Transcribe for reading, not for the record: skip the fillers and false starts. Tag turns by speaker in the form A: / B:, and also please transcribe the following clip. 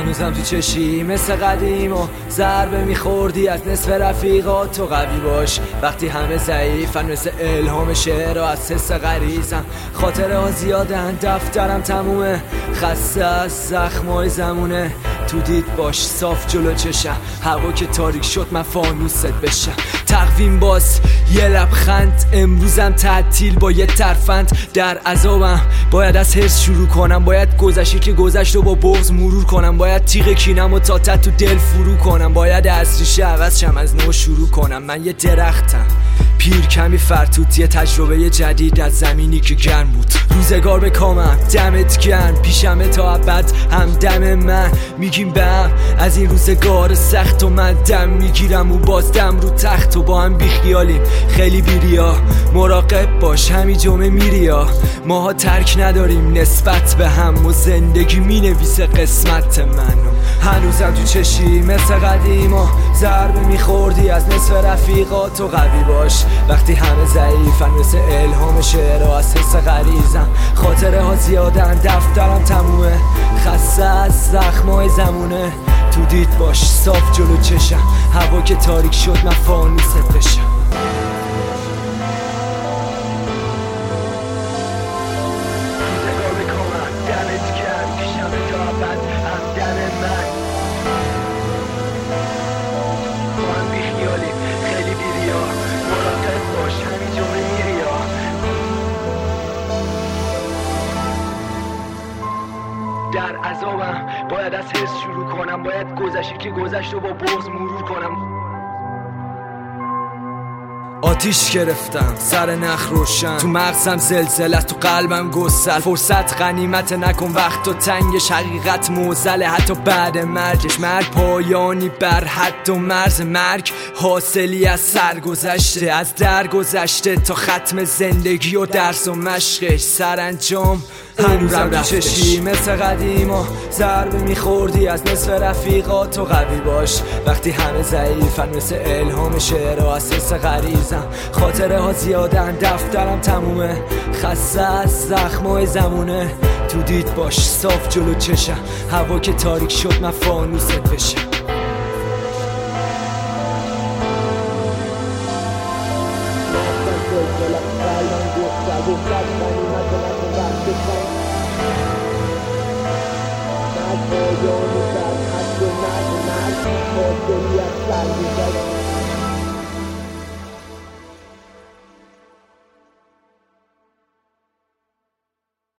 A: هنوزم تو چشی مثل قدیم و ضربه میخوردی از نصف رفیقات. تو قوی باش وقتی همه ضعیفن، مثل الهام شعر و از حس غریزم. خاطره ها زیادن، دفترم تمومه، خسته از زخمای زمونه. تو دید باش صاف جلو چشم، هوا که تاریک شد من فانوست بشم. تقویم باز یه لبخند، امروزم تعطیل با یه ترفند. در عذابم باید از حرص شروع کنم، باید گذشتی که گذشت رو با بغض مرور کنم. باید تیغ کینم و تا تو دل فرو کنم، باید از ریشه عوض شم از نو شروع کنم. من یه درختم پیر کمی فرتوت، یه تجربه جدید از زمینی که گرم بود. روزگار به کامم دمت گرم، پیشمه تا ابد هم دم من. میگیم به هم از این روزگار سخت و من دم میگیرم و باز دم رو تخت. و با هم بیخیالیم خیلی بیریا، مراقب باش همین جمعه میریا. ماها ترک نداریم نسبت به هم و زندگی مینویسه قسمت منو. هنوزم تو چشی مثل قدیم و ضربه میخوردی از نصف رفیقات. تو قوی باش وقتی همه ضعیفن، مثل الهام شعر و از حس غریزم. خاطره ها زیادن، دفترم تمومه، خسته از زخمای زمونه. تو دید باش صاف جلو چشم، هوا که تاریک شد من فانوست بشم. در عذابم باید از حس شروع کنم، باید گذشتی که گذشت رو با بغض مرور کنم. آتیش گرفتم سر نخ روشن، تو مغزم زلزله، تو قلبم گسل. فرصت غنیمت نکن وقت و تنگش، حقیقت موزله حتی بعد مرگش. مرگ پایانی بر حد و مرز، مرگ حاصلی از سرگذشته، از درگذشته تا ختم زندگی و درس و مشقش. سرانجام هنوزم تو چشی مثل قدیم و ضربه میخوردی از نصف رفیقات. تو قوی باش وقتی همه ضعیفن، مثل الهام شعر و از حس غریزم. خاطره ها زیادن، دفترم تمومه، خسته از زخمای زمونه. تو دید باش صاف جلو چشم، هوا که تاریک شد من فانوست بشم.
B: پایان در حد و مرگ، حاصلی از سرگذشت.